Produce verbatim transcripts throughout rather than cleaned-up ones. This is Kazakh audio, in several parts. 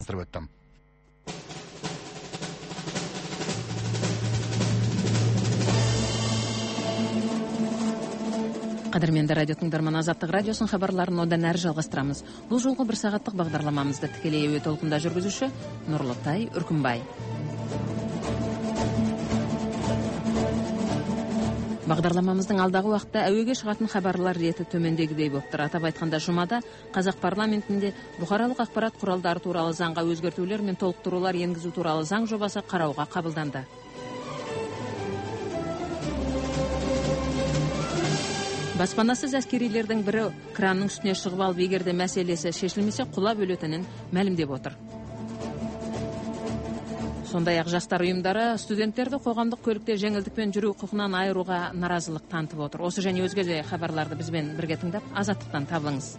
жалғастырып өттім. Қадірменді радио тыңдарман, Азаттық радиосын хабарларын одан әрі жалғастырамыз. Бұл жолғы бір сағаттық бағдарламамызды тікелей әуе толқында жүргізуші Нұрлытай Үркімбай. Бағдарламамыздың алдағы уақытта әуеге шығатын хабарлар реті төмендегідей болып тұр. Атап айтқанда, жұмада Қазақ парламентінде бұқаралық ақпарат құралдары туралы заңға өзгертулер мен толықтырулар енгізу туралы заң жобасы қарауға қабылданды. Баспанасыз әскерилердің бірі кранның үстіне шығып алып, егерде мәселесі шешілмесе құлап өлетінін мәлімдеп отыр. Сондай-ақ жастар ұйымдары студенттерді қоғамдық көлікте жеңілдікпен жүру құқығынан айыруға наразылық танытып отыр. Осы және өзге де хабарларды бізбен бірге тыңдап, Азаттықтан табылыңыз.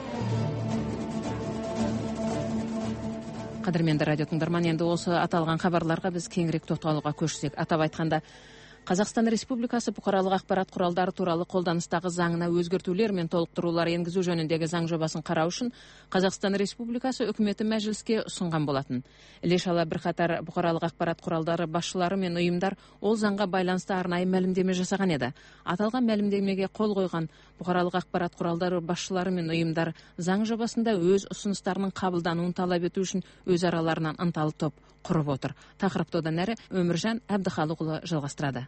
Қадірменді радио тыңдарман, енді осы аталған хабарларға біз кеңірек тоқталуға көшсек. Атап айтқанда, Қазақстан Республикасы бұқаралық ақпарат құралдары туралы қолданыстағы заңына өзгертулер мен толықтырулар енгізу жөніндегі заң жобасын қарау үшін Қазақстан Республикасы үкіметі мәжіліске ұсынған болатын. Іле-шала бірқатар бұқаралық ақпарат құралдары басшылары мен ұйымдар ол заңға байланысты арнайы мәлімдеме жасаған еді. Аталған мәлімдемеге қол қойған бұқаралық ақпарат құралдары басшылары мен ұйымдар заң жобасында өз ұсыныстарының қабылдануын талап ету үшін өз араларынан ынталы топ құрып отыр. Тақырыпты одан әрі Өміржан Әбдіхалықұлы жалғастырады.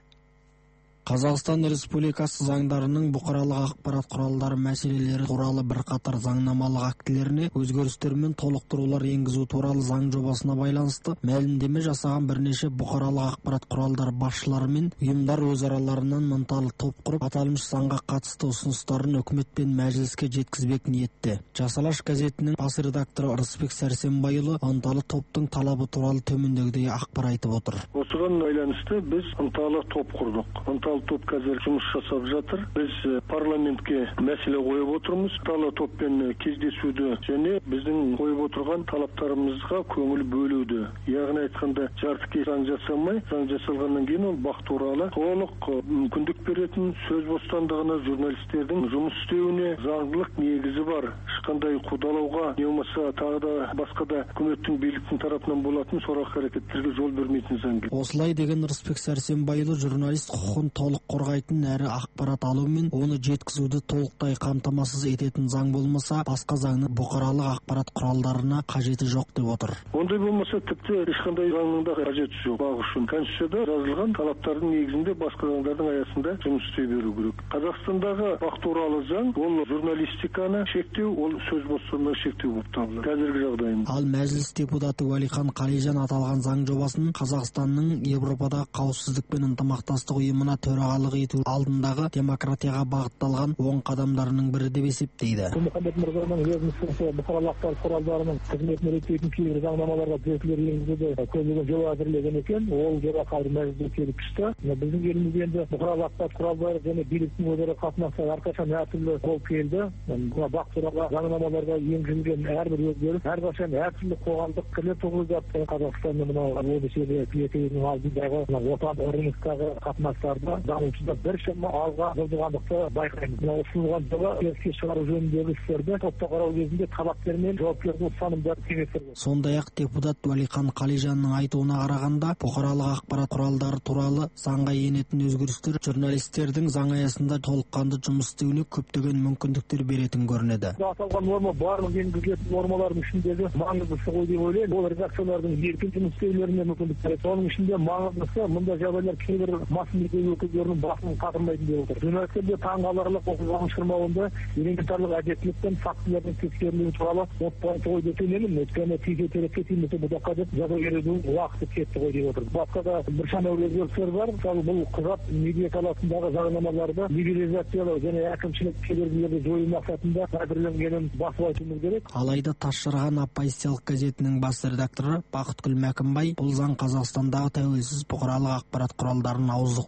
Қазақстан Республикасы заңдарының бұқаралық ақпарат құралдары мәселелері туралы бірқатар заңнамалық актілеріне өзгерістер мен толықтырулар енгізу туралы заң жобасына байланысты мәлімдеме жасаған бірнеше бұқаралық ақпарат құралдары басшылары мен ұйымдар өз араларынан ынталы топ құрып, аталмыш заңға қатысты ұсыныстарын үкімет пен мәжіліске жеткізбек ниетте. Жасалаш газетінің бас редакторы Рысбек Сәрсенбайұлы ынталы топтың талабы туралы төмендегідей ақпар айтып отыр. Осыған байланысты біз ынталы топ құрдық. Ынталы топ қазір жұмыс жасап жатыр. Біз парламентке мәселе қойып отырмыз. Ынталы топпен кездесуді және біздің қойып отырған талаптарымызға көңіл бөлуді. Яғни айтқанда, жартыкеш заң жасамай, заң жасалғаннан кейін ол бақ туралы толық мүмкіндік беретін, сөз бостандығына, журналистердің жұмыс істеуіне заңдылық негізі бар. Ешқандай қудалауға, не болмаса тағы да басқа да үкіметтің биліктің тарапынан болатын сорақы әрекеттерге жол бермейтін заң. Осылай деген Рысбек Сәрсенбайұлы журналист құқығын толық қорғайтын әрі ақпарат алу мен оны жеткізуді толықтай қамтамасыз ететін заң болмаса, басқа заңның бұқаралық ақпарат құралдарына қажеті жоқ деп отыр. Ондай болмаса тіпті ешқандай заңның да қажеті жоқ. Бақ үшін Конституцияда жазылған талаптардың негізінде басқа заңдардың аясында жұмыс істей беру керек. Қазақстандағы бақ туралы заң ол журналистиканы шектеу, ол сөз бостандығын шектеу болып табылады. Қазіргі жағдайында. Ал мәжіліс депутаты Уәлихан Қалижан аталған заң жобасын Қазақстанның Европадағы қауіпсіздік пен ынтымақтастық ұйымына төрағалық ету алдындағы демократияға бағытталған оң қадамдарының бірі деп есептейді. Мұхаммед Мырзаның ведомствосы бұқаралық ақпарат құралдарының қызметін реттейтін кейбір заңнамаларға түзетулер енгізуді көздеген жоба әзірлеген екен. Ол жоба қазір мәжіліске келіп түсті. Біздің елімізде енді бұқаралық ақпарат құралдары және биліктің өзара қатынасы әрқашан әртүрлі болып келді. Бақ туралы заңнамаларға енгізілген әрбір өзгеріс әрқашан әртүрлі қоғамдық пікірлер туғызып, Қазақстанның мынау өңірдегі пиетінің алдындағы отан рыногындағы қатынастарда дамушыда біршама алға жылжығандықты байқаймыз. Мына ұсынылған жоба іске шығару жөніндегі істерді сотта қарау кезінде талаптар мен жауапкершілік ұстанымдарды теңестірді. Сондай-ақ депутат Уәлихан Қалижанның айтуына қарағанда, бұқаралық ақпарат құралдары туралы заңға енетін өзгерістер журналистердің заң аясында толыққанды жұмыс істеуіне көптеген мүмкіндіктер беретін көрінеді. Аталған норма барлық енгізілетін нормалардың ішіндегі маңыздысы ғой деп ойлаймын. Ол редакциялардың еркін жұмыс істеулеріне мүмкіндік береді. Соның ішінде маңыздысы мұндай жағдайлар кейбір масс медиа өкілдерінің басын қатырмайтын деп отыр. Журналистерде таңғаларлық оқиғаның шырмауында элементарлық әдептілік пен фактілердің тексерілуі туралы отбасы ғой деп ойлаймын. Өйткені тиге-терекке тимесе бұдаққа деп жаза берудің уақыты кетті ғой деп отыр. Басқа да біршама өзгерістер бар. Мысалы бұл құжат медиа саласындағы заңнамаларды либерализациялау және әкімшілік кедергілерді жою мақсатында әзірленгенін басып айтуымыз керек. Алайда Тасжарған оппозициялық газетінің бас редакторы Бақытгүл Мәкімбай бұл заң Қазақстандағы тәуелсіз бұқаралық ақпарат құралдарын ауыздықтау үшін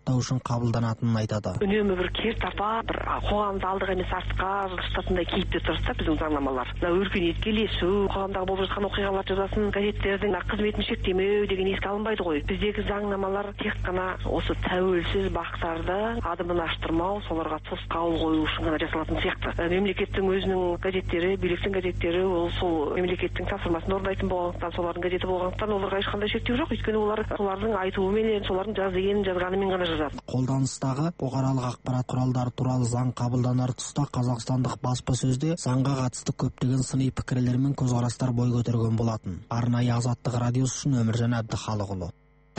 қабылданатынын айтады. Үнемі бір кер тапа, бір қоғамды алдыға емес артқа жылжытатындай кейіпте тұрса біздің заңнамалар. Өркениетке ілесу, қоғамдағы болып жатқан оқиғалар жазасын газеттердің қызметін шектемеу деген еске алынбайды ғой. Біздегі заңнамалар тек қана осы тәуелсіз бақтарды адымын аштырмау, соларға тосқауыл қою үшін ғана жасалатын сияқты. Мемлекеттің өзінің газеттері, биліктің газеттері ол сол мемлекеттің тапсырмасын орындайтын болғандықтан, солардың газеті болғандықтан оларға ешқандай шектеу жоқ. Өйткені олар солардың айтуымен, солардың жаз дегенін жазғанымен ғана жазады. Қолданыстағы бұқаралық ақпарат құралдары туралы заң қабылданар тұста қазақстандық баспасөзде заңға қатысты көптеген сыни пікірлер мен көзқарастар бой көтерген болатын. Арнайы Азаттық радиосы үшін Өміржан Әбдіхалықұлы.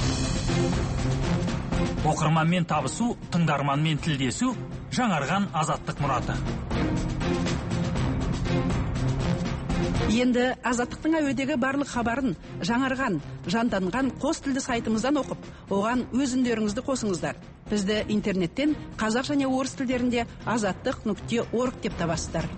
Оқырманмен табысу, тыңдарманмен тілдесу, жаңарған азаттық мұраты. Енді Азаттықтың әуедегі барлық хабарын жаңарған, жанданған қос тілді сайтымыздан оқып, оған өз үндеріңізді қосыңыздар. Бізді интернеттен қазақ және орыс тілдерінде азаттық нүкте орг деп табасыздар.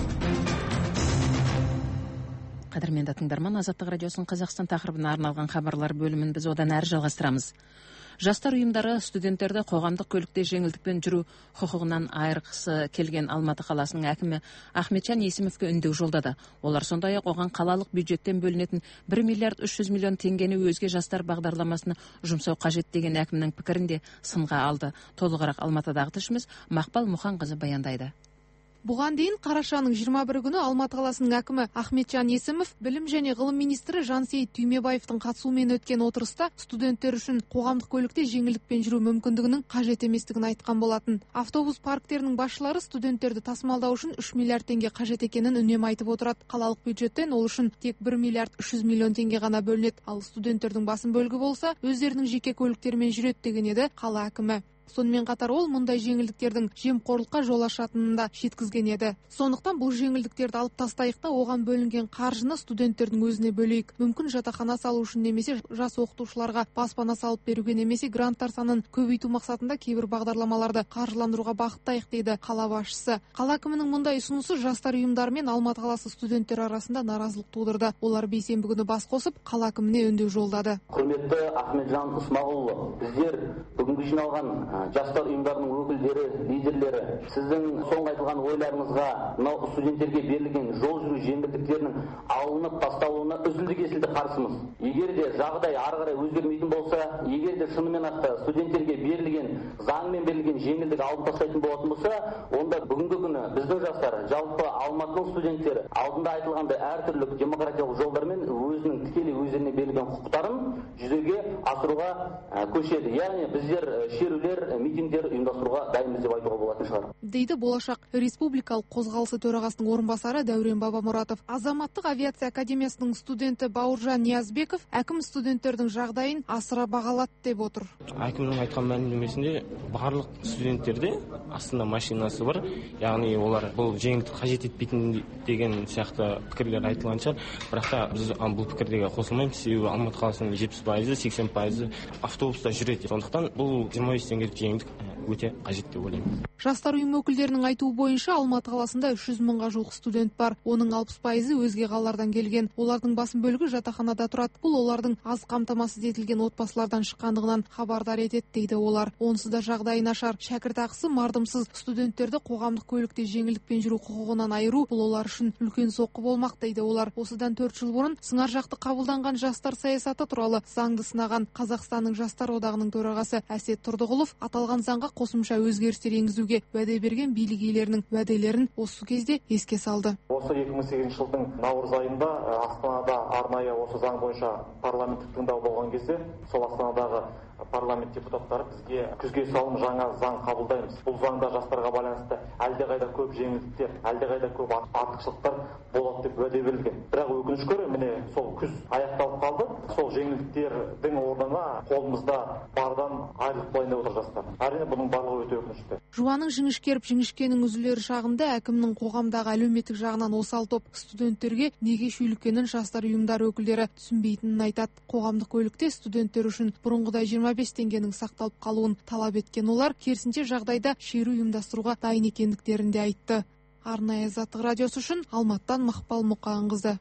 Қадірменді тыңдарман, Азаттық радиосының Қазақстан тақырыбына арналған хабарлар бөлімін біз одан әрі жалғастырамыз. Жастар ұйымдары студенттерді қоғамдық көлікте жеңілдікпен жүру құқығынан айырғысы келген Алматы қаласының әкімі Ахметжан Есімовке үндеу жолдады. Олар сондай-ақ оған қалалық бюджеттен бөлінетін бір миллиард үш жүз миллион теңгені өзге жастар бағдарламасына жұмсау қажет деген әкімнің пікірін де сынға алды. Толығырақ Алматыдағы тілшіміз Мақпал Мұханқызы баяндайды. Бұған дейін қарашаның жиырма бірі күні Алматы қаласының әкімі Ахметжан Есімов білім және ғылым министрі Жансейіт Түймебаевтың қатысуымен өткен отырыста студенттер үшін қоғамдық көлікте жеңілдікпен жүру мүмкіндігінің қажет еместігін айтқан болатын. Автобус парктерінің басшылары студенттерді тасымалдау үшін үш миллиард теңге қажет екенін үнемі айтып отырады. Қалалық бюджеттен ол үшін тек бір миллиард үш жүз миллион теңге ғана бөлінеді, ал студенттердің басым бөлігі болса өздерінің жеке көліктерімен жүреді деген еді қала әкімі. Сонымен қатар ол мұндай жеңілдіктердің жемқорлыққа жол ашатынын да жеткізген еді. Сондықтан бұл жеңілдіктерді алып тастайық та оған бөлінген қаржыны студенттердің өзіне бөлейік. Мүмкін жатақхана салу үшін немесе жас оқытушыларға баспана салып беруге немесе гранттар санын көбейту мақсатында кейбір бағдарламаларды қаржыландыруға бағыттайық дейді қала басшысы. Қала әкімінің мұндай ұсынысы жастар ұйымдары мен Алматы қаласы студенттері арасында наразылық тудырды. Олар бейсенбі күні бас қосып қала әкіміне үндеу жолдады. Құрметті Ахметжан Исмағұлұлы, біздер бүгінгі жиналған жастар ұйымдарының өкілдері, лидерлері, сіздің соңғы айтылған ойларыңызға мынау студенттерге берілген жол жүру жеңілдіктерінің алынып тасталуына үзілді-кесілді қарсымыз. Егер де жағдай ары қарай өзгермейтін болса, егер де шынымен ақ студенттерге берілген заңмен берілген жеңілдік алынып тастайтын болатын болса, онда бүгінгі күні біздің жастар, жалпы Алматының студенттері алдында айтылғандай әртүрлі демократиялық жолдармен өзінің тікелей өздеріне берілген құқықтарын жүзеге асыруға көшеді. Яғни біздер шерулер, митингдер ұйымдастыруға дайынбыз деп айтуға болатын шығар. Дейді Болашақ республикалық қозғалысы төрағасының орынбасары Дәурен Бабамұратов. Азаматтық авиация академиясының студенті Бауыржан Ниязбеков әкім студенттердің жағдайын асыра бағалады деп отыр. Әкімнің айтқан мәлімдемесінде барлық студенттерде астында машинасы бар, яғни олар бұл жеңілдікті қажет етпейтін деген сияқты пікірлер айтылған шығар. Бірақ та біз бұл пікірдегі қосылмаймыз, себебі Алматы қаласының жетпіс пайызы, сексен пайызы автобуста жүреді. Сондықтан бұл жиырма бес теңгелік жеңілдік өте қажет деп ойлаймын. Жастар ұйымы өкілдерінің айтуы бойынша Алматы қаласында үш жүз мыңға жуық студент бар. Оның алпыс пайызы өзге қалалардан келген. Олардың басым бөлігі жатақханада тұрады. Бұл олардың аз қамтамасыз етілген отбасылардан шыққандығынан хабардар етеді дейді олар. Онсыз да жағдайы нашар. Шәкіртақысы мардымсыз студенттерді қоғамдық көлікте жеңілдікпен жүру құқығынан айыру бұл олар үшін үлкен соққы болмақ дейді олар. Осыдан төрт жыл бұрын сыңар жақты қабылданған жастар саясаты туралы заңды сынаған Қазақстанның жастар одағының төрағасы Әсет Тұрдығұлов аталған заңға қосымша өзгерістер енгізуге уәде берген билік иелерінің уәделерін осы кезде еске салды. Осы екі мың сегізінші жылдың наурыз айында Астанада арнайы осы заң бойынша парламенттік тыңдау болған кезде сол Астанадағы парламент депутаттары бізге күзге салым жаңа заң қабылдаймыз. Бұл заңда жастарға байланысты әлдеқайда көп жеңілдіктер, әлдеқайда көп артықшылықтар болады деп уәде берілген. Бірақ өкінішке орай міне сол күз аяқталып қалды. Сол жеңілдіктердің орнына қолымызда бардан айырылып қалайын деп отыр жастар. Әрине бұның барлығы өте өкінішті. Жуаның жіңішкеріп жіңішкенің үзілері шағында әкімнің қоғамдағы әлеуметтік жағынан осал топ студенттерге неге шүйліккенін жастар ұйымдары өкілдері түсінбейтінін айтады. Қоғамдық көлікте студенттер үшін бұрынғыдай жиырма бес теңгенің сақталып қалуын талап еткен олар керісінше жағдайда шеру ұйымдастыруға дайын екендіктерін де айтты. Арнайы Азаттық радиосы үшін Алматыдан Мақпал Мұқанқызы.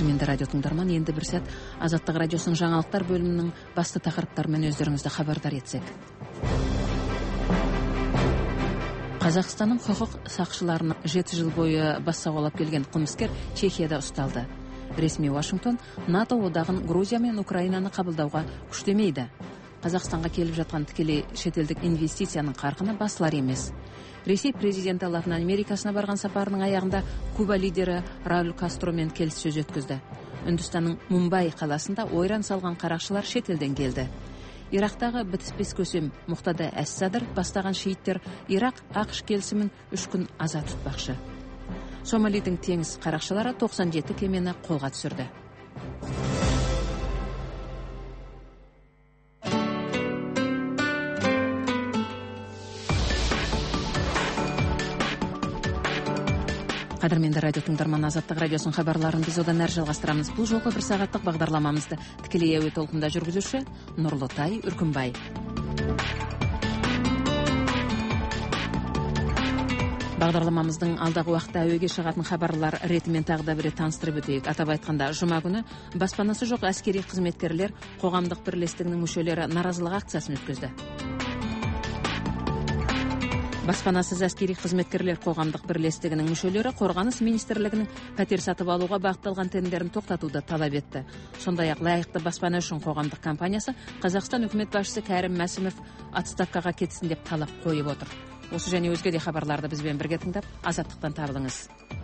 Қадірменді радио тыңдарман, енді бір сәт Азаттық радиосының жаңалықтар бөлімінің басты тақырыптарымен өздеріңізді хабардар етсек. Қазақстанның құқық сақшыларының жеті жыл бойы бас сауғалап келген қылмыскер Чехияда ұсталды. Ресми Вашингтон НАТО одағын Грузия мен Украинаны қабылдауға күштемейді. Қазақстанға келіп жатқан тікелей шетелдік инвестицияның қарқыны басылар емес. Ресей президенті Латын Америкасына барған сапарының аяғында Куба лидері Рауль Кастромен келіссөз өткізді. Үндістанның Мумбай қаласында ойран салған қарақшылар шетелден келді. Ирактағы бітіспес көсем Мұқтада әс-Садр бастаған шииттер Ирақ ақш келісімін үш күн аза тұтпақшы. Сомалидің теңіз қарақшылары тоқсан жеті кемені қолға түсірді. Қадірменді радио тыңдарман, Азаттық радиосының хабарларын біз одан әрі жалғастырамыз. Бұл жолғы бір сағаттық бағдарламамызды тікелей әуе толқында жүргізуші Нұрлытай Үркімбай. Бағдарламамыздың алдағы уақытта әуеге шығатын хабарлар ретімен тағы да бір рет таныстырып өтейік. Атап айтқанда, жұма күні баспанасы жоқ әскери қызметкерлер қоғамдық бірлестігінің мүшелері наразылық акциясын өткізді. Баспанасыз әскери қызметкерлер қоғамдық бірлестігінің мүшелері қорғаныс министрлігінің пәтер сатып алуға бағытталған тендерін тоқтатуды талап етті. Сондай-ақ лайықты баспана үшін қоғамдық компаниясы Қазақстан үкімет басшысы Кәрім Мәсімов отставкаға кетсін деп талап қойып отыр. Осы және өзге де хабарларды бізбен бірге тыңдап, Азаттықтан табылыңыз.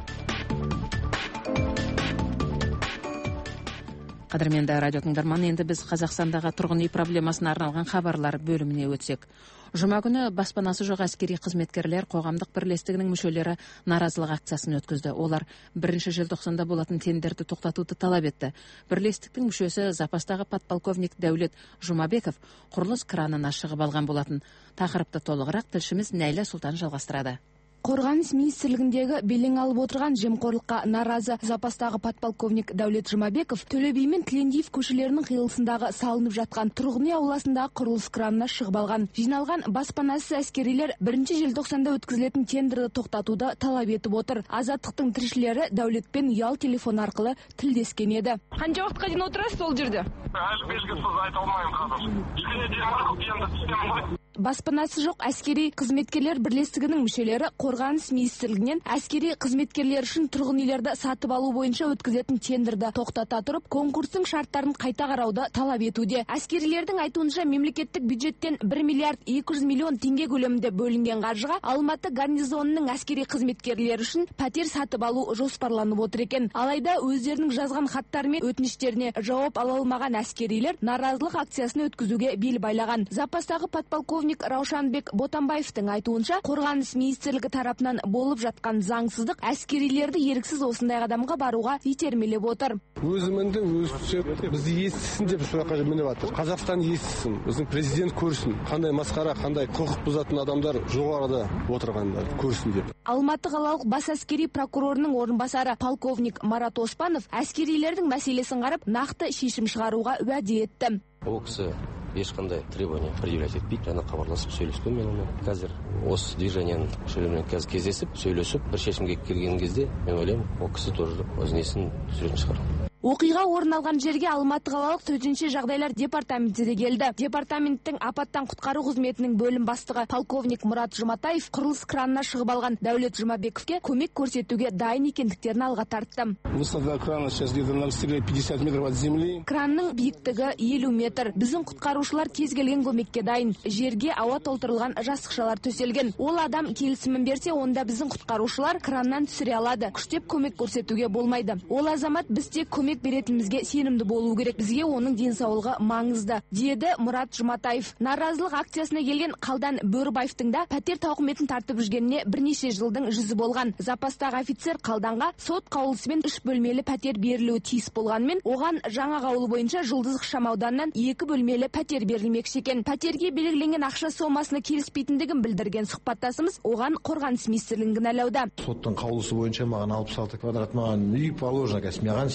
Қадірменді радио тыңдарман, енді біз Қазақстандағы тұрғын үй проблемасына арналған хабарлар бөліміне өтсек. Жұма күні баспанасы жоқ әскери қызметкерлер қоғамдық бірлестігінің мүшелері наразылық акциясын өткізді. Олар бірінші желтоқсанда болатын тендерді тоқтатуды талап етті. Бірлестіктің мүшесі запастағы подполковник Дәулет Жұмабеков құрылыс кранына шығып алған болатын. Тақырыпты толығырақ тілшіміз Нәйлә Сұлтан жалғастырады. Қорғаныс министрлігіндегі белең алып отырған жемқорлыққа наразы запастағы подполковник Дәулет Жұмабеков Төле би мен Тілендиев көшелерінің қиылысындағы салынып жатқан тұрғын үй ауласындағы құрылыс кранына шығып алған. Жиналған баспанасыз әскерилер бірінші желтоқсанда өткізілетін тендерді тоқтатуды талап етіп отыр. Азаттықтың тілшілері Дәулетпен ұялы телефон арқылы тілдескен еді. Қанша уақытқа дейін отырасыз сол жерде? Әлі белгісіз, айта алмаймын қазір. Екіне дейін енді түстемін ғой. Баспанасы жоқ әскери қызметкерлер бірлестігінің мүшелері қорғаныс министрлігінен әскери қызметкерлер үшін тұрғын үйлерді сатып алу бойынша өткізілетін тендерді тоқтата тұрып, конкурстың шарттарын қайта қарауды талап етуде. Әскерилердің айтуынша мемлекеттік бюджеттен бір миллиард екі жүз миллион теңге көлемінде бөлінген қаржыға Алматы гарнизонының әскери қызметкерлері үшін пәтер сатып алу жоспарланып отыр екен. Алайда өздерінің жазған хаттары мен өтініштеріне жауап ала алмаған әскерилер наразылық акциясын өткізуге бел байлаған. Запастағы подполковник Раушанбек Ботамбаевтың айтуынша, қорғаныс министрлігі тарапынан болып жатқан заңсыздық әскерилерді еріксіз осындай қадамға баруға итермелеп отыр. Өзімінді өзі бізді естісін деп сұраққа мініп жатыр. Қазақстан естісін, біздің президент көрсін, қандай масқара, қандай құқық бұзатын адамдар жоғарыда отырғандар көрсін деп. Алматы қалалық бас әскери прокурорының орынбасары полковник Марат Оспанов әскерилердің мәселесін қарап, нақты шешім шығаруға уәде етті. Ол кісі ешқандай требования предъявлять етпейді. Жаңа хабарласып сөйлескен мен оны. Қазір осы движениенің мүшелерімен қазір кездесіп, сөйлесіп, бір шешімге келген кезде мен ойлаймын, ол кісі тоже өз несін түсіретін шығар. Оқиға орын алған жерге Алматы қалалық төтенше жағдайлар департаменті де келді. Департаменттің апаттан құтқару қызметінің бөлім бастығы полковник Мұрат Жұматаев құрылыс кранына шығып алған Дәулет Жұмабековке көмек көрсетуге дайын екендіктерін алға тартты. Высота крана сейчас где-то на высоте пятьдесят метров от земли. Кранның биіктігі елу метр. Біздің құтқарушылар кез келген көмекке дайын. Жерге ауа толтырылған жасықшалар төселген. Ол адам келісімін берсе, онда біздің құтқарушылар краннан түсіре алады. Күштеп көмек көрсетуге болмайды. Ол азамат біз тек көмек беретінімізге сенімді болу керек. Бізге оның денсаулығы маңызды, деді Мұрат Жұматаев. Наразылық акциясына келген Қалдан Бөрібаевтың да пәтер тауқыметін тартып жүргеніне бірнеше жылдың жүзі болған. Запастағы офицер Қалданға сот қаулысымен үш бөлмелі пәтер берілуі тиіс болғанымен, оған жаңа қаулы бойынша Жұлдыз ықшамауданынан екі бөлмелі пәтер берілмекші екен. Пәтерге белгіленген ақша сомасына келіспейтіндігін білдірген сұхбаттасымыз оған қорғаныс министрлігін кінәлауда. Соттың қаулысы бойынша маған алпыс алты квадрат маған үй положено, маған семьяма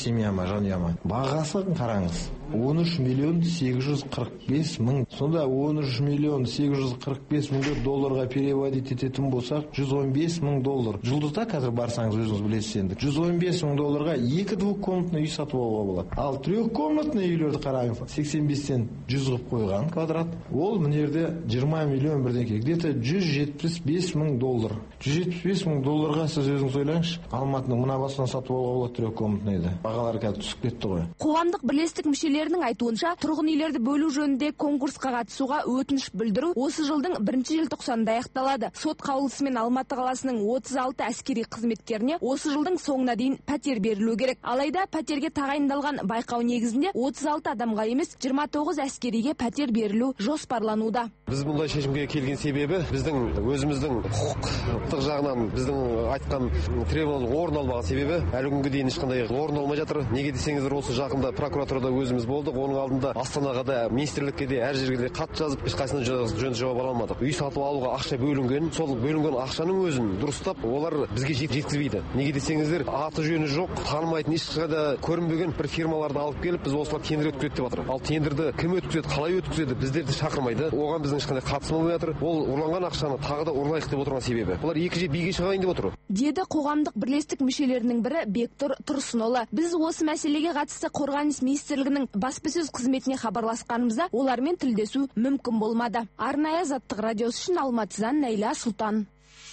жаңа жанұяма. Бағасын қараңыз. он үш миллион сегіз жүз қырық бес мың. Сонда он үш миллион сегіз жүз қырық бес мыңды долларға переводить ететін болсақ, жүз он бес мың доллар. Жұлдызда қазір барсаңыз өзіңіз білесіз енді. жүз он бес мың долларға екі двухкомнатный үй сатып алуға болады. Ал трехкомнатный үйлерді қараңыз, сексен бестен жүз қылып қойған квадрат. Ол мына жерде жиырма миллион бірден келеді. Где-то жүз жетпіс бес мың доллар. жүз жетпіс бес мың долларға сіз өзіңіз ойлаңызшы, Алматының мына басынан сатып алуға болады трехкомнатныйды. Бағалар қазір түсіп кетті ғой. Қоғамдық бірлестік мүшелерінің айтуынша, тұрғын үйлерді бөлу жөнінде конкурсқа қатысуға өтініш білдіру осы жылдың бірінші желтоқсанында аяқталады. Сот қаулысымен Алматы қаласының отыз алты әскери қызметкеріне осы жылдың соңына дейін пәтер берілу керек. Алайда пәтерге тағайындалған байқау негізінде отыз алты адамға емес, жиырма тоғыз әскериге пәтер берілу жоспарлануда. Біз бұндай шешімге келген себебі біздің өзіміздің құқықтық жағынан біздің айтқан требованиялар орын алмаған себебі әлі күнге дейін ешқандай орын алмай жатыр. Неге десеңіздер, осы жақында прокуратурада өзіміз болдық. Оның алдында Астанаға да, министрлікке де, әр жерге де хат жазып, ешқайсысына жөн жауап ала алмадық. Үй сатып алуға ақша бөлінген, сол бөлінген ақшаның өзін дұрыстап олар бізге жеткізбейді. Неге десеңіздер, аты жөні жоқ, танымайтын, ешқайда көрінбеген бір фирмаларды алып келіп, біз осылар тендер өткізеді деп жатыр. Ал тендерді кім өткізеді, қалай өткізеді, біздерді шақырмайды. Оған біздің ешқандай қатысым болмай жатыр. Ол ұрланған ақшаны тағы да ұрлайық деп отырған себебі. Олар екі же биге шығайын деп отыр. Деді қоғамдық бірлестік мүшелерінің бірі Бектұр Тұрсынұлы. Біз осы мәселеге қатысты Қорғаныс министрлігінің баспасөз қызметіне хабарласқанымызда олармен тілдесу мүмкін болмады. Арнайы Азаттық радиосы үшін Алматыдан Нәйлә Сұлтан.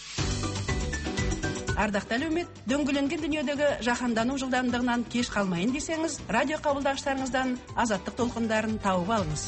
Ардақты әлеумет, дөңгеленген дүниедегі жаһандану жылдамдығынан кеш қалмайын десеңіз, радио қабылдағыштарыңыздан Азаттық толқындарын тауып алыңыз.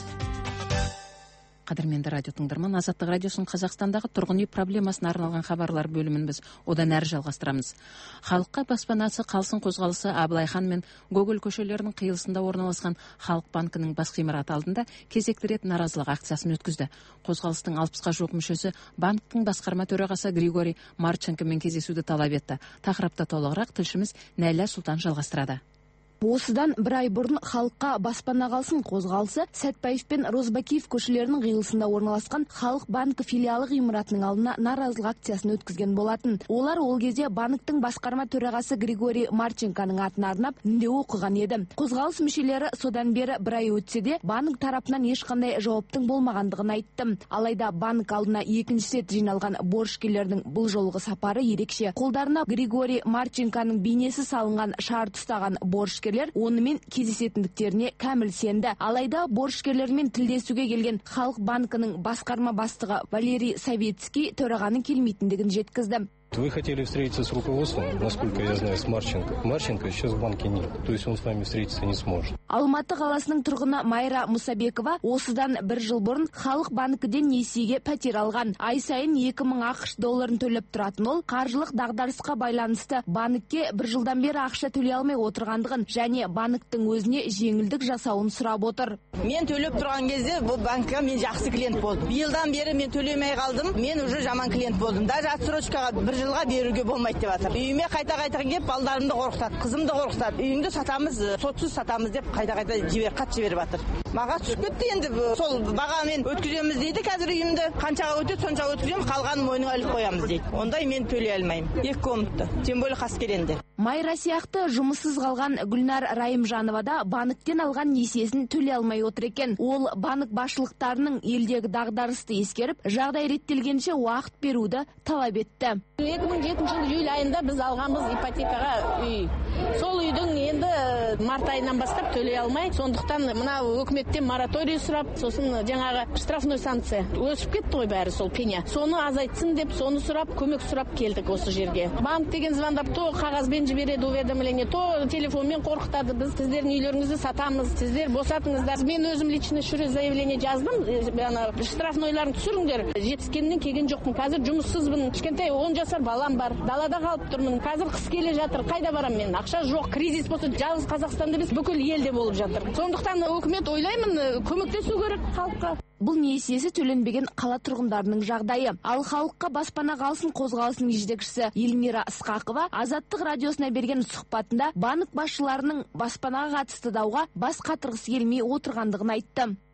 Қадірменді радио тыңдарман, Азаттық радиосының Қазақстандағы тұрғын үй проблемасына арналған хабарлар бөлімін біз одан әрі жалғастырамыз. Халыққа баспанасы қалсын қозғалысы Абылай хан мен Гоголь көшелерінің қиылысында орналасқан Халық банкінің бас ғимараты алдында кезекті рет наразылық акциясын өткізді. Қозғалыстың алпысқа жуық мүшесі банктың басқарма төрағасы Григорий Марченкомен кездесуді талап етті. Тақырыпта толығырақ тілшіміз Нәйлә Сұлтан жалғастырады. Осыдан бір ай бұрын халыққа баспана қалсын қозғалысы Сәтпаев пен Розбакиев көшелерінің қиылысында орналасқан Халық банкі филиалы ғимаратының алдына наразылық акциясын өткізген болатын. Олар ол кезде банктың басқарма төрағасы Григорий Марченконың атына арнап үндеу оқыған еді. Қозғалыс мүшелері содан бері бір ай өтсе де банк тарапынан ешқандай жауаптың болмағандығын айтты. Алайда банк алдына екінші рет жиналған борышкерлердің бұл жолғы сапары ерекше. Қолдарына Григорий Марченконың бейнесі салынған шарт ұстаған борышкерлер онымен кездесетіндіктеріне кәміл сенді. Алайда борышкерлермен тілдесуге келген Халық банкінің басқарма бастығы Валерий Савицкий төрағаның келмейтіндігін жеткізді. Вы хотели встретиться с руководством, насколько я знаю, с Марченко. Марченко сейчас в банке нет, то есть он с вами встретиться не сможет. Алматы қаласының тұрғыны Майра Мұсабекова осыдан бір жыл бұрын Халық банкіден несиеге пәтер алған. Ай сайын екі мың ақш долларын төлеп тұратын ол қаржылық дағдарысқа байланысты банкке бір жылдан бері ақша төлей алмай отырғандығын және банктың өзіне жеңілдік жасауын сұрап отыр. Мен төлеп тұрған кезде бұл банкқа мен жақсы клиент болдым. Биылдан бері мен төлемей қалдым, мен уже жаман клиент болдым. Даже отсрочкаға бір жылға беруге болмайды деп жатыр. Үйіме қайта-қайта келіп, балдарымды қорқытады, қызымды қорқытады. Үйіңді сатамыз, сотсыз сатамыз деп қайта-қайта жібер, хат жіберіп жатыр. Маға түсіп кетті енді, сол бағамен өткіземіз дейді қазір үйімді. Қаншаға өтеді, соншаға өткіземіз, қалғанын мойныңа іліп қоямыз дейді. Ондай мен төлей алмаймын. Екі комнатты, тем более қаскелеңде. Майра сияқты жұмыссыз қалған Гүлнар Райымжанова да банктен алған несиесін төлей алмай отыр екен. Ол банк басшылықтарының елдегі дағдарысты ескеріп, жағдай реттелгенше уақыт беруді талап етті. екі мың жетінші жылы июль айында біз алғанбыз ипотекаға үй. Сол үйдің енді март айынан бастап төлей алмай, сондықтан мына өкіметтен мораторий сұрап, сосын жаңағы штрафной санкция өсіп кетті ғой бәрі сол пеня. Соны азайтсын деп, соны сұрап, көмек сұрап келдік осы жерге. Банк деген звондап, то қағазбен жібереді уведомление, то телефонмен қорқытады. Біз сіздердің үйлеріңізді сатамыз, сіздер босатыңыздар. Мен өзім лично үш рет заявление жаздым, штрафнойларын түсіріңдер. Жетіскеннен келген жоқпын. Қазір жұмыссызбын. Кішкентай он жасар балам бар. Далада қалып тұрмын. Қазір қыс келе жатыр. Қайда барам мен? Ақша жоқ. Кризис болса, жалғыз Қазақстанда емес, бүкіл елде болып жатыр. Сондықтан үкімет ойлаймын, көмектесу керек халыққа. Бұл несиесі төленбеген қала тұрғындарының жағдайы. Ал халыққа баспана қалсын қозғалысының жетекшісі Эльмира Ысқақова Азаттық радиосына берген сұхбатында банк басшыларының баспанаға қатысты дауға бас қатырғысы келмей отырғандығын айтты.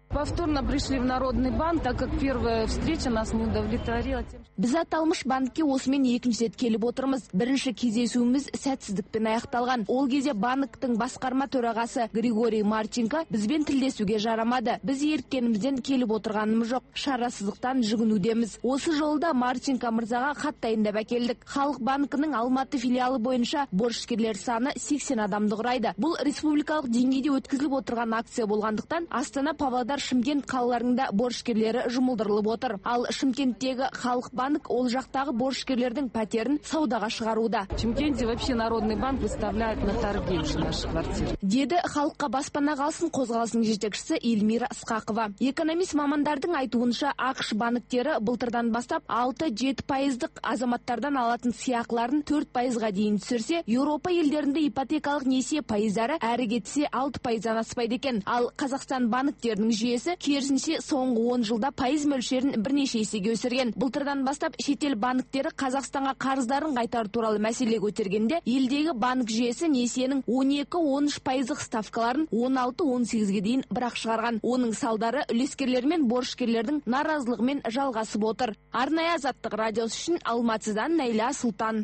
Повторно пришли в Народный банк, так как первая встреча нас не удовлетворила. Біз аталмыш банкке осымен екінші рет келіп отырмыз. Бірінші кездесуіміз сәтсіздікпен аяқталған. Ол кезде банктың басқарма төрағасы Григорий Марченко бізбен тілдесуге жарамады. Біз еріккенімізден келіп отырғанымыз жоқ. Шарасыздықтан жүгінудеміз. Осы жолда Марченко мырзаға хат дайындап әкелдік. Халық банкінің Алматы филиалы бойынша борышкерлер саны сексен адамды құрайды. Бұл республикалық деңгейде өткізіліп отырған акция болғандықтан Астана, Павлодар, Шымкент қалаларында борышкерлері жұмылдырылып отыр. Ал Шымкенттегі халық банк ол жақтағы борышкерлердің пәтерін саудаға шығаруда. В Шымкенте вообще Народный банк выставляет на торги уже наши квартиры. Деді халыққа баспана қалсын қозғалысының жетекшісі Эльмира Ысқақова. Экономист мамандардың айтуынша ақш банктері былтырдан бастап алты-жеті пайыздық азаматтардан алатын сыйақыларын төрт пайызға дейін түсірсе, Еуропа елдерінде ипотекалық несие пайыздары әрі кетсе алты пайыздан аспайды екен. Ал Қазақстан банктерінің жүйесі керісінше соңғы он жылда пайыз мөлшерін бірнеше есеге өсірген. Былтырдан бастап шетел банктері Қазақстанға қарыздарын қайтару туралы мәселе көтергенде, елдегі банк жүйесі несиенің он екі-он үш пайыздық ставкаларын он алты-он сегізге дейін бірақ шығарған. Оның салдары үлескерлер мен борышкерлердің наразылығымен жалғасып отыр. Арнайы Азаттық радиосы үшін Алматыдан Найля Сұлтан.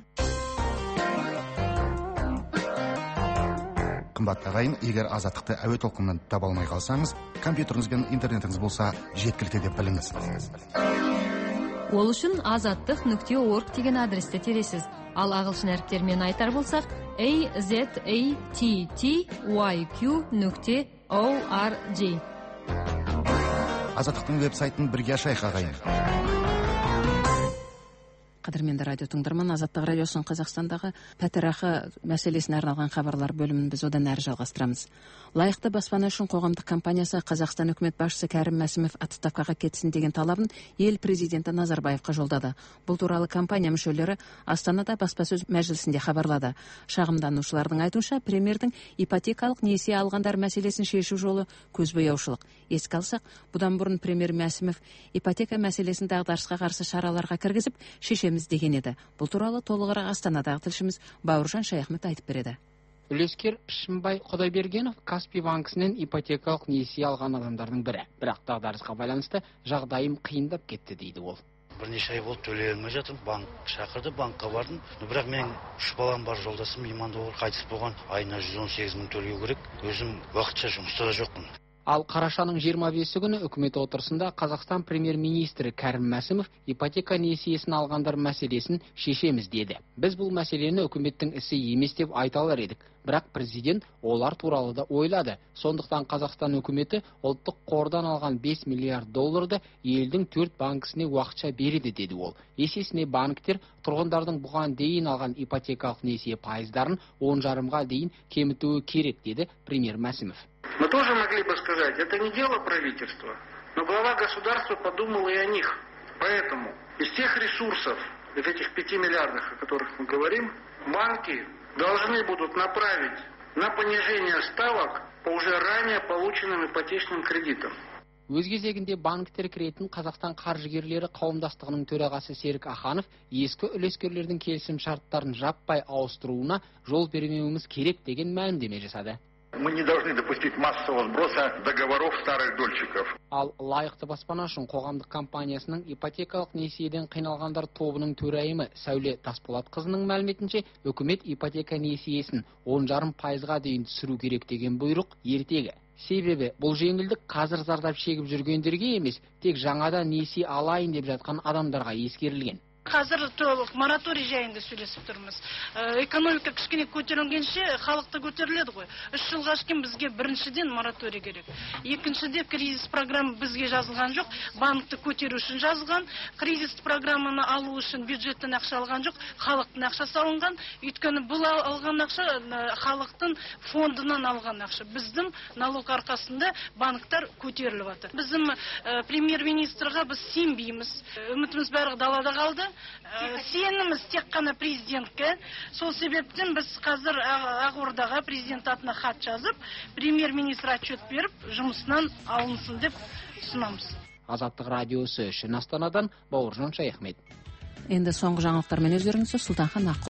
Қымбатты ағайын, егер Азаттықты әуе толқынынан таба алмай қалсаңыз, компьютеріңіз бен интернетіңіз болса жеткілікті деп біліңіз. Ол үшін азаттық нүкте орг деген адресте тересіз. Ал ағылшын әріптермен айтар болсақ, a z a t t y q нүкте org. Азаттықтың веб-сайтын бірге ашайық ағайын. Қадірменді радио тыңдарман, Азаттық радиосын Қазақстандағы пәтерақы мәселесіне арналған хабарлар бөлімін біз одан әрі жалғастырамыз. Лайықты баспана үшін қоғамдық компаниясы Қазақстан үкімет басшысы Кәрім Мәсімов отставкаға кетсін деген талабын ел президенті Назарбаевқа жолдады. Бұл туралы компания мүшелері Астанада баспасөз мәжілісінде хабарлады. Шағымданушылардың айтуынша, премьердің ипотекалық несие алғандар мәселесін шешу жолы көзбояушылық. Еске алсақ, бұдан бұрын премьер Мәсімов ипотека мәселесін дағдарысқа қарсы шараларға кіргізіп, шешеміз деген еді. Бұл туралы толығырақ Астанадағы тілшіміз Бауыржан Шаяхмет айтып береді. Үлескер Пішімбай Құдайбергенов Каспий банкісінен ипотекалық несие алған адамдардың бірі. Бірақ дағдарысқа байланысты жағдайым қиындап кетті дейді ол. Бірнеше ай болды төлей алмай жатырмын. Банк шақырды, банкқа бардым. Бірақ мен үш балам бар, жолдасым иманды болып қайтыс болған. Айына жүз он сегіз мың төлеу керек. Өзім уақытша жұмыста да жоқпын. Ал қарашаның жиырма бесі күні үкімет отырысында Қазақстан премьер-министрі Кәрім Мәсімов ипотека несиесін алғандар мәселесін шешеміз деді. Біз бұл мәселені үкіметтің ісі емес деп айта алар едік. Бірақ президент олар туралы да ойлады. Сондықтан Қазақстан үкіметі ұлттық қордан алған бес миллиард долларды елдің төрт банкісіне уақытша береді деді ол. Есесіне банктер тұрғындардың бұған дейін алған ипотекалық несие пайыздарын он жарымға дейін кемітуі керек деді премьер Мәсімов. Мы тоже могли бы сказать, это не дело правительства, но глава государства подумал и о них. Поэтому из тех ресурсов, из этих пяти миллиардов, о которых мы говорим, банки должны будут направить на понижение ставок по уже ранее полученным ипотечным кредитам. Өз кезегінде банктер кіретін Қазақстан қаржыгерлері қауымдастығының төрағасы Серік Аханов ескі үлескерлердің келісім шарттарын жаппай ауыстыруына жол бермеуіміз керек деген мәлімдеме жасады. Мы не должны допустить массового сброса договоров старых дольщиков. Ал лайықты баспана үшін қоғамдық компаниясының ипотекалық несиеден қиналғандар тобының төрайымы Сәуле Тасболатқызының мәліметінше, үкімет ипотека несиесін он жарым пайызға дейін түсіру керек деген бұйрық ертегі. Себебі бұл жеңілдік қазір зардап шегіп жүргендерге емес, тек жаңада несие алайын деп жатқан адамдарға ескерілген. Қазір толық мораторий жайында сөйлесіп тұрмыз. Экономика кішкене көтерілгенше халықты көтеріледі ғой. Үш жылға шейін бізге біріншіден мораторий керек. Екіншіде кризис программа бізге жазылған жоқ. Банкті көтеру үшін жазылған. Кризис программаны алу үшін бюджеттен ақша алған жоқ. Халықтың ақшасы алынған. Өйткені бұл алған ақша халықтың фондынан алған ақша. Біздің налог арқасында банктар көтеріліп жатыр. Біздің премьер-министрға біз сенбейміз. Үмітіміз бәрі далада қалды. Сеніміз тек қана президентке. Сол себептен біз қазір Ақордаға президент атына хат жазып, премьер-министр отчет беріп, жұмысынан алынсын деп ұсынамыз. Азаттық радиосы үшін Астанадан Бауыржан Шаяхмет. Енді соңғы жаңалықтармен өздеріңізді Сұлтанхан Аққұл.